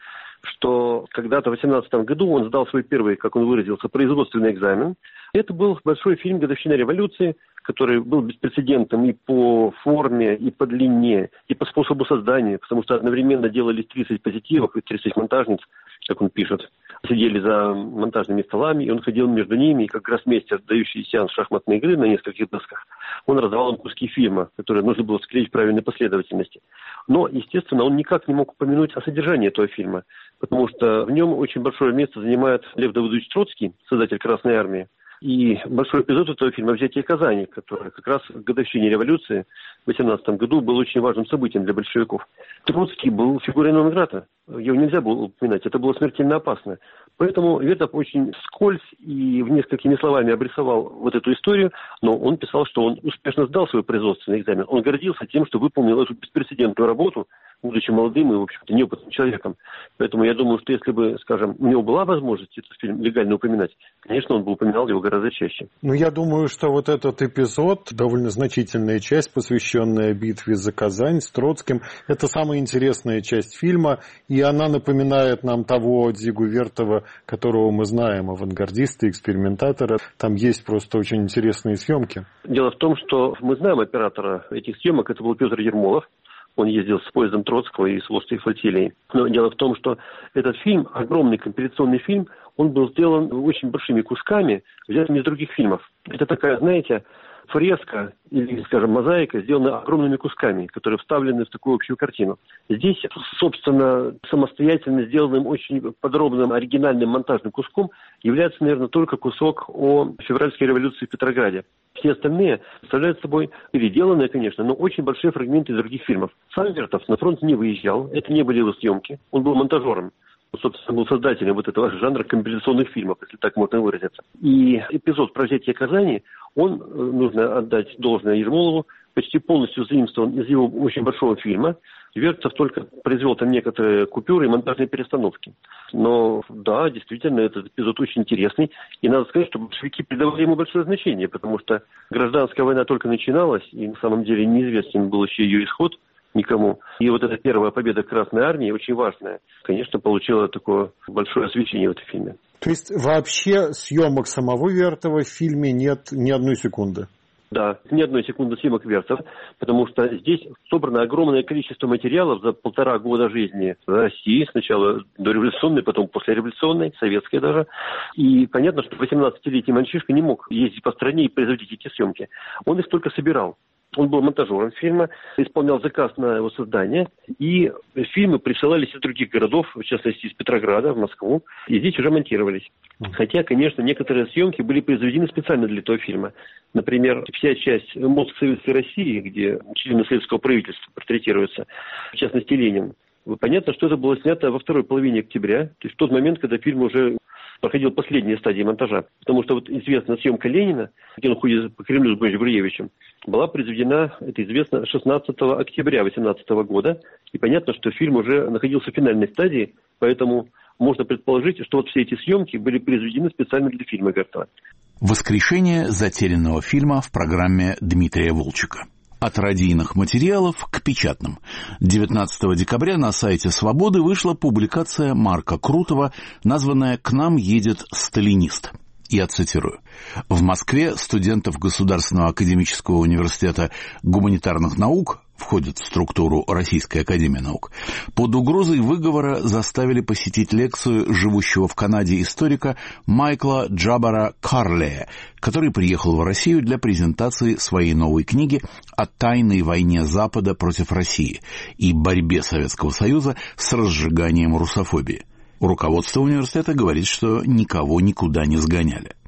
что когда-то в восемнадцатом году он сдал свой первый, как он выразился, производственный экзамен. Это был большой фильм «Годовщина революции», который был беспрецедентным и по форме, и по длине, и по способу создания, потому что одновременно делались тридцать позитивов и тридцать монтажниц, как он пишет. Сидели за монтажными столами, и он ходил между ними, и как гроссмейстер, дающий сеанс шахматной игры на нескольких досках, он раздавал им куски фильма, которые нужно было склеить в правильной последовательности. Но, естественно, он никак не мог упомянуть о содержании этого фильма, потому что в нем очень большое место занимает Лев Давыдович Троцкий, создатель Красной Армии. И большой эпизод этого фильма «Взятие Казани», который как раз к годовщине революции в восемнадцатом году был очень важным событием для большевиков. Троцкий был фигурой нон-грата. Его нельзя было упоминать. Это было смертельно опасно. Поэтому Вертов очень вскользь и в несколькими словами обрисовал вот эту историю, но он писал, что он успешно сдал свой производственный экзамен. Он гордился тем, что выполнил эту беспрецедентную работу, будучи молодым и, в общем-то, неопытным человеком. Поэтому я думаю, что если бы, скажем, у него была возможность этот фильм легально упоминать, конечно, он бы упоминал его гораздо чаще. Ну, я думаю, что вот этот эпизод, довольно значительная часть, посвященная битве за Казань с Троцким, это самая интересная часть фильма, и она напоминает нам того Дзигу Вертова, которого мы знаем, авангардиста, экспериментатора. Там есть просто очень интересные съемки. Дело в том, что мы знаем оператора этих съемок, это был Петр Ермолов. Он ездил с поездом Троцкого и с Волжской флотилией. Но дело в том, что этот фильм, огромный компиляционный фильм, он был сделан очень большими кусками, взятыми из других фильмов. Это такая, знаете, фреска или, скажем, мозаика, сделана огромными кусками, которые вставлены в такую общую картину. Здесь, собственно, самостоятельно сделанным очень подробным оригинальным монтажным куском является, наверное, только кусок о февральской революции в Петрограде. Все остальные представляют собой переделанные, конечно, но очень большие фрагменты из других фильмов. Сам Вертов на фронт не выезжал, это не были его съемки, он был монтажером. Он, собственно, был создателем вот этого жанра компиляционных фильмов, если так можно выразиться. И эпизод про взятие Казани, он, нужно отдать должное Ермолову, почти полностью заимствован из его очень большого фильма. Вертов только произвел там некоторые купюры и монтажные перестановки. Но да, действительно, этот эпизод очень интересный. И надо сказать, что большевики придавали ему большое значение, потому что гражданская война только начиналась, и на самом деле неизвестен был еще ее исход никому. И вот эта первая победа Красной Армии, очень важная, конечно, получила такое большое освещение в этом фильме. То есть вообще съемок самого Вертова в фильме нет ни одной секунды? Да, ни одной секунды съемок Вертова, потому что здесь собрано огромное количество материалов за полтора года жизни России, сначала дореволюционной, потом послереволюционной, советской даже. И понятно, что восемнадцатилетний мальчишка не мог ездить по стране и производить эти съемки. Он их только собирал. Он был монтажером фильма, исполнял заказ на его создание, и фильмы присылались из других городов, в частности из Петрограда в Москву, и здесь уже монтировались. Хотя, конечно, некоторые съемки были произведены специально для этого фильма. Например, вся часть «Мозг Советской России», где члены советского правительства портретируются, в частности Ленин. Понятно, что это было снято во второй половине октября, то есть в тот момент, когда фильм уже проходил последние стадии монтажа. Потому что вот известная съемка Ленина, где он ходит по Кремлю с Гурьевичем, была произведена, это известно, шестнадцатого октября две тысячи восемнадцатого года. И понятно, что фильм уже находился в финальной стадии, поэтому можно предположить, что вот все эти съемки были произведены специально для фильма Вертова. Воскрешение затерянного фильма в программе Дмитрия Волчека. От радийных материалов к печатным. девятнадцатого декабря на сайте «Свободы» вышла публикация Марка Крутого, названная «К нам едет сталинист». Я цитирую. В Москве студентов Государственного академического университета гуманитарных наук, входит в структуру Российской академии наук, под угрозой выговора заставили посетить лекцию живущего в Канаде историка Майкла Джабара Карлея, который приехал в Россию для презентации своей новой книги о тайной войне Запада против России и борьбе Советского Союза с разжиганием русофобии. Руководство университета говорит, что никого никуда не сгоняли.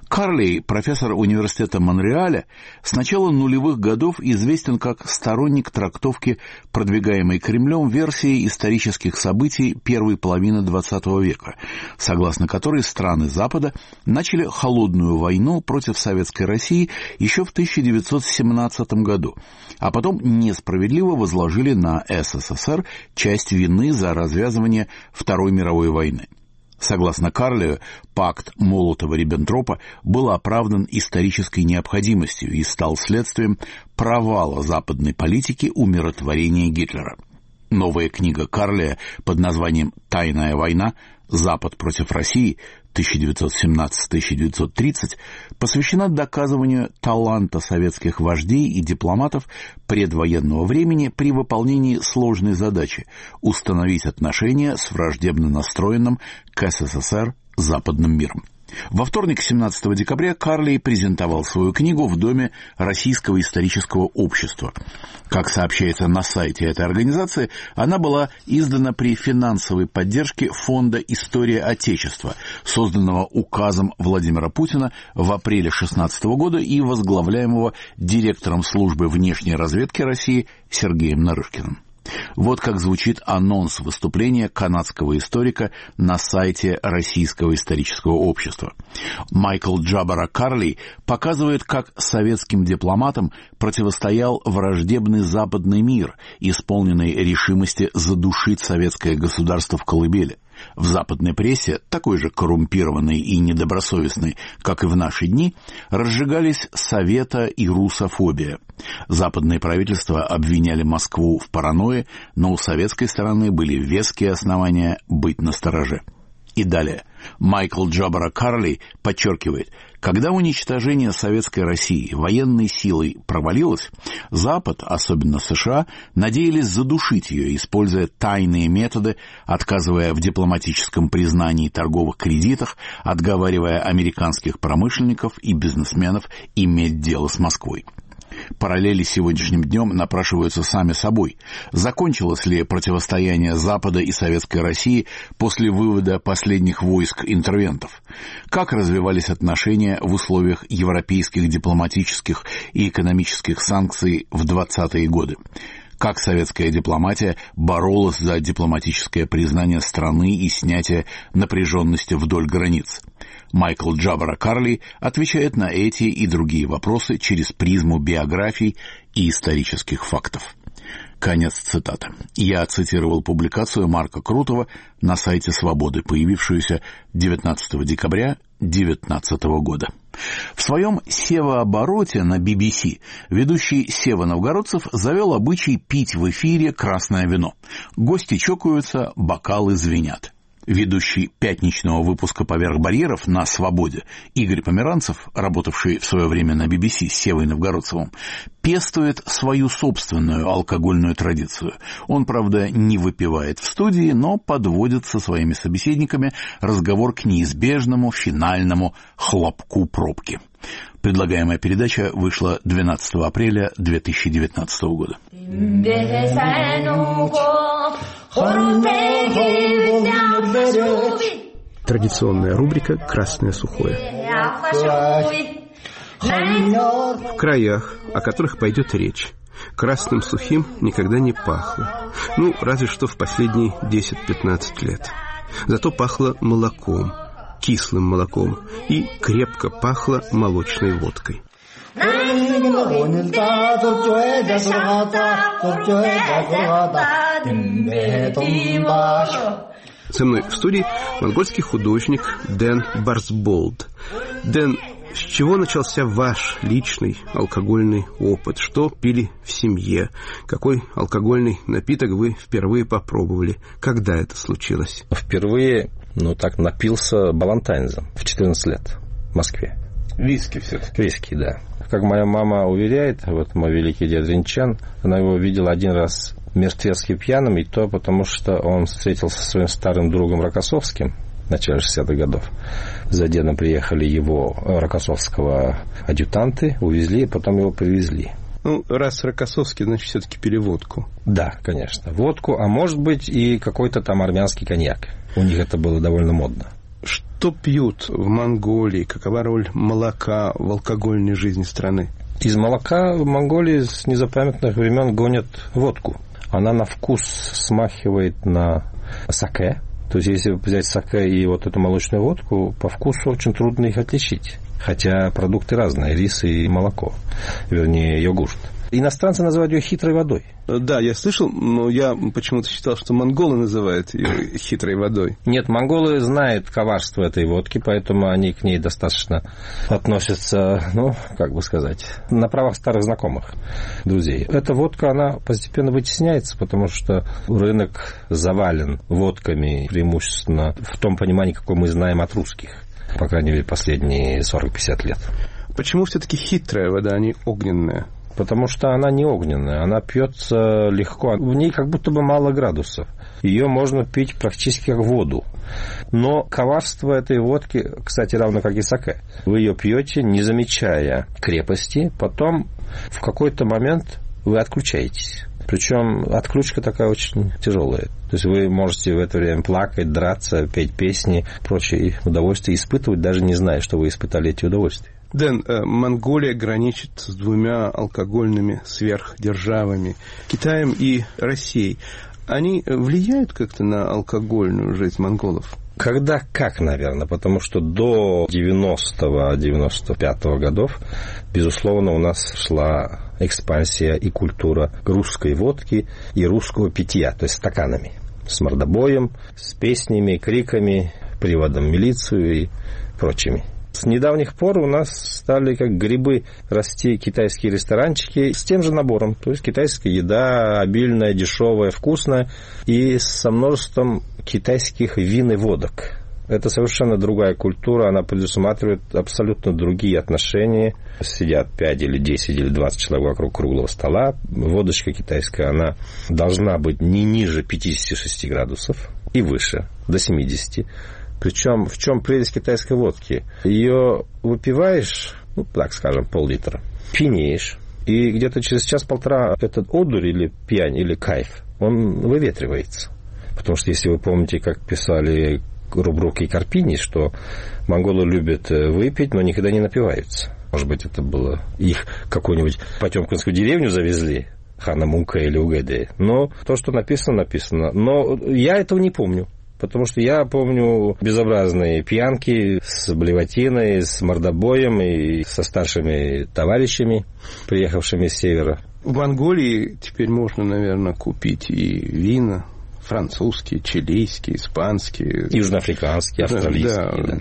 Карлей, профессор университета Монреаля, с начала нулевых годов известен как сторонник трактовки, продвигаемой Кремлем версии исторических событий первой половины двадцатого века, согласно которой страны Запада начали холодную войну против Советской России еще в тысяча девятьсот семнадцатом году, а потом несправедливо возложили на СССР часть вины за развязывание Второй мировой войны. Согласно Карлею, пакт Молотова-Риббентропа был оправдан исторической необходимостью и стал следствием провала западной политики умиротворения Гитлера. Новая книга Карлея под названием «Тайная война. Запад против России. тысяча девятьсот семнадцатый — тысяча девятьсот тридцать» посвящена доказыванию таланта советских вождей и дипломатов предвоенного времени при выполнении сложной задачи – установить отношения с враждебно настроенным к СССР западным миром. Во вторник, семнадцатого декабря, Карлей презентовал свою книгу в Доме Российского исторического общества. Как сообщается на сайте этой организации, она была издана при финансовой поддержке Фонда «История Отечества», созданного указом Владимира Путина в апреле шестнадцатого года и возглавляемого директором службы внешней разведки России Сергеем Нарышкиным. Вот как звучит анонс выступления канадского историка на сайте Российского исторического общества. Майкл Джабара Карлей показывает, как советским дипломатам противостоял враждебный западный мир, исполненный решимости задушить советское государство в колыбели. В западной прессе, такой же коррумпированной и недобросовестной, как и в наши дни, разжигались совета и русофобия. Западные правительства обвиняли Москву в паранойе, но у советской стороны были веские основания быть настороже. И далее. Майкл Джабара Карлей подчеркивает, когда уничтожение Советской России военной силой провалилось, Запад, особенно США, надеялись задушить ее, используя тайные методы, отказывая в дипломатическом признании и торговых кредитах, отговаривая американских промышленников и бизнесменов иметь дело с Москвой. Параллели с сегодняшним днем напрашиваются сами собой. Закончилось ли противостояние Запада и Советской России после вывода последних войск интервентов? Как развивались отношения в условиях европейских дипломатических и экономических санкций в двадцатые годы? Как советская дипломатия боролась за дипломатическое признание страны и снятие напряженности вдоль границ? Майкл Джабара Карлей отвечает на эти и другие вопросы через призму биографий и исторических фактов. Конец цитаты. Я цитировал публикацию Марка Крутого на сайте «Свободы», появившуюся девятнадцатого декабря две тысячи девятнадцатого года. В своем «Сева-обороте» на би би си ведущий Сева Новгородцев завел обычай пить в эфире красное вино. Гости чокаются, бокалы звенят. Ведущий пятничного выпуска «Поверх барьеров» на «Свободе» Игорь Померанцев, работавший в свое время на би би си с Севой Новгородцевым, пестует свою собственную алкогольную традицию. Он, правда, не выпивает в студии, но подводит со своими собеседниками разговор к неизбежному финальному хлопку пробки. Предлагаемая передача вышла двенадцатого апреля две тысячи девятнадцатого года. Традиционная рубрика «Красное сухое». В краях, о которых пойдет речь, красным сухим никогда не пахло. Ну, разве что в последние десять-пятнадцать лет. Зато пахло молоком, кислым молоком, и крепко пахло молочной водкой. Со мной в студии монгольский художник Дэн Барсболд. Дэн, с чего начался ваш личный алкогольный опыт? Что пили в семье? Какой алкогольный напиток вы впервые попробовали? Когда это случилось? Впервые, ну так, напился балантайнзом в четырнадцать лет в Москве. Виски все-таки? Виски, да. Как моя мама уверяет, вот мой великий дед Ринчан, она его видела один раз мертвецки пьяным, и то потому, что он встретился со своим старым другом Рокоссовским в начале шестидесятых годов. За дедом приехали его рокоссовского адъютанты, увезли, и потом его привезли. Ну, раз Рокоссовский, значит, все-таки пили водку. Да, конечно, водку, а может быть и какой-то там армянский коньяк. У них это было довольно модно. Что пьют в Монголии? Какова роль молока в алкогольной жизни страны? Из молока в Монголии с незапамятных времен гонят водку. Она на вкус смахивает на саке. То есть, если взять саке и вот эту молочную водку, по вкусу очень трудно их отличить. Хотя продукты разные, рис и молоко, вернее, йогурт. Иностранцы называют ее хитрой водой. Да, я слышал, но я почему-то считал, что монголы называют ее хитрой водой. Нет, монголы знают коварство этой водки, поэтому они к ней достаточно относятся, ну, как бы сказать, на правах старых знакомых, друзей. Эта водка, она постепенно вытесняется, потому что рынок завален водками, преимущественно в том понимании, какое мы знаем от русских, по крайней мере, последние сорок-пятьдесят лет. Почему все-таки хитрая вода, а не огненная? Потому что она не огненная, она пьется легко. В ней как будто бы мало градусов. Ее можно пить практически как воду. Но коварство этой водки, кстати, равно как и саке. Вы ее пьете, не замечая крепости, потом в какой-то момент вы отключаетесь. Причем отключка такая очень тяжелая. То есть вы можете в это время плакать, драться, петь песни, прочие удовольствия испытывать, даже не зная, что вы испытали эти удовольствия. Дэн, Монголия граничит с двумя алкогольными сверхдержавами, Китаем и Россией. Они влияют как-то на алкогольную жизнь монголов? Когда как, наверное, потому что до девяностого - девяносто пятого годов, безусловно, у нас шла экспансия и культура русской водки и русского питья, то есть стаканами, с мордобоем, с песнями, криками, приводом в милицию и прочими. С недавних пор у нас стали как грибы расти китайские ресторанчики с тем же набором. То есть китайская еда обильная, дешевая, вкусная и со множеством китайских вин и водок. Это совершенно другая культура, она предусматривает абсолютно другие отношения. Сидят пять или десять или двадцать человек вокруг круглого стола. Водочка китайская, она должна быть не ниже пятьдесят шесть градусов и выше, до семидесяти. Причем в чем прелесть китайской водки? Ее выпиваешь, ну, так скажем, пол-литра, пьянеешь, и где-то через час-полтора этот одурь или пьянь, или кайф, он выветривается. Потому что, если вы помните, как писали Рубрук и Карпини, что монголы любят выпить, но никогда не напиваются. Может быть, это было их какую-нибудь потемкинскую деревню завезли, Хана Мунка или Угэдэ. Но то, что написано, написано. Но я этого не помню. Потому что я помню безобразные пьянки с блевотиной, с мордобоем и со старшими товарищами, приехавшими с севера. В Монголии теперь можно, наверное, купить и вина французские, чилийские, испанские. Южноафриканские, австралийские. Да, да.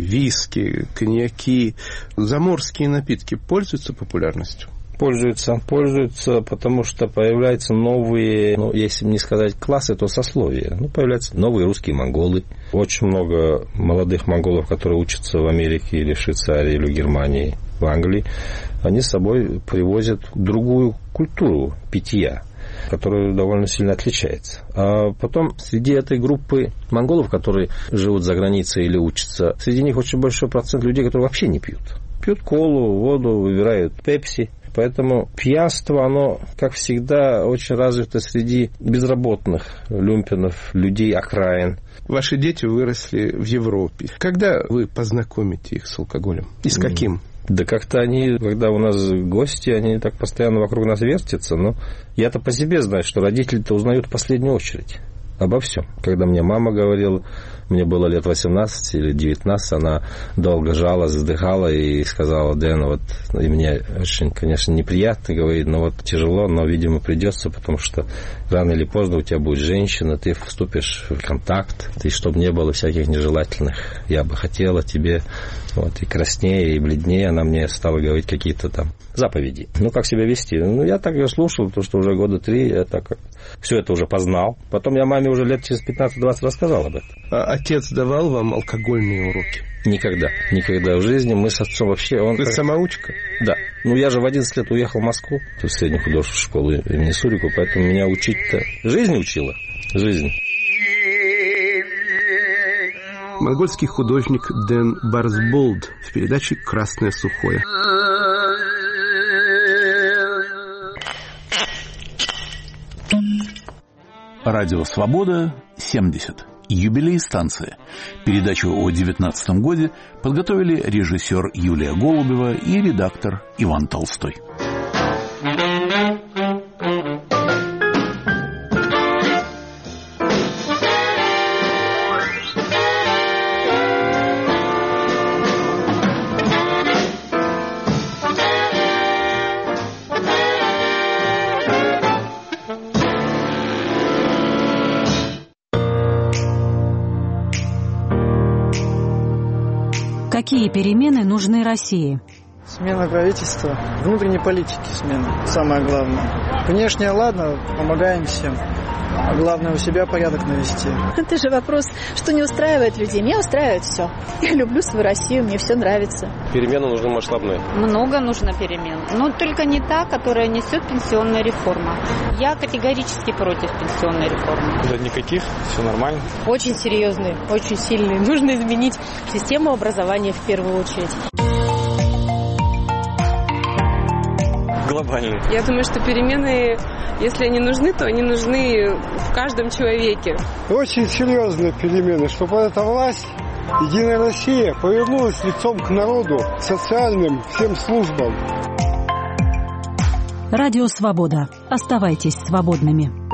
Виски, коньяки. Заморские напитки пользуются популярностью? Пользуются, пользуются, потому что появляются новые, ну, если не сказать классы, то сословия. Ну, появляются новые русские монголы. Очень много молодых монголов, которые учатся в Америке или в Швейцарии, или в Германии, в Англии. Они с собой привозят другую культуру питья, которая довольно сильно отличается. А потом среди этой группы монголов, которые живут за границей или учатся, среди них очень большой процент людей, которые вообще не пьют. Пьют колу, воду, выбирают пепси. Поэтому пьянство, оно, как всегда, очень развито среди безработных, люмпинов, людей окраин. Ваши дети выросли в Европе. Когда вы познакомите их с алкоголем? И с каким? Да как-то они, когда у нас гости, они так постоянно вокруг нас вертятся. Но я-то по себе знаю, что родители-то узнают в последнюю очередь обо всем. Когда мне мама говорила, мне было лет восемнадцать или девятнадцать, она долго жалась, вздыхала и сказала: Дэн, вот, и мне очень, конечно, неприятно, говорит, но вот тяжело, но, видимо, придется, потому что рано или поздно у тебя будет женщина, ты вступишь в контакт, и чтобы не было всяких нежелательных, я бы хотела тебе, вот, и краснее, и бледнее, она мне стала говорить какие-то там заповеди. Ну, как себя вести? Ну, я так ее слушал, потому что уже года три я так все это уже познал. Потом я маме уже лет через пятнадцать-двадцать рассказал об этом. А отец давал вам алкогольные уроки? Никогда. Никогда в жизни. Мы с отцом вообще... Он Вы как... самоучка? Да. Ну, я же в одиннадцать лет уехал в Москву, в среднюю художественную школу имени Сурику, поэтому меня учить-то... Жизнь учила. Жизнь. Монгольский художник Дэн Барсболд в передаче «Красное сухое». Радио «Свобода» семьдесят. «Юбилей станции». Передачу о девятнадцатом годе подготовили режиссер Юлия Голубева и редактор Иван Толстой. Какие перемены нужны России? Смена правительства, внутренней политики смена, самое главное. Внешне, ладно, помогаем всем. А главное, у себя порядок навести. Это же вопрос, что не устраивает людей. Меня устраивает все. Я люблю свою Россию, мне все нравится. Перемены нужны масштабные. Много нужно перемен. Но только не та, которая несет пенсионная реформа. Я категорически против пенсионной реформы. Да никаких, все нормально. Очень серьезные, очень сильные. Нужно изменить систему образования в первую очередь. Глобальные. Я думаю, что перемены, если они нужны, то они нужны в каждом человеке. Очень серьезные перемены, чтобы эта власть, Единая Россия, повернулась лицом к народу, к социальным всем службам. Радио «Свобода». Оставайтесь свободными.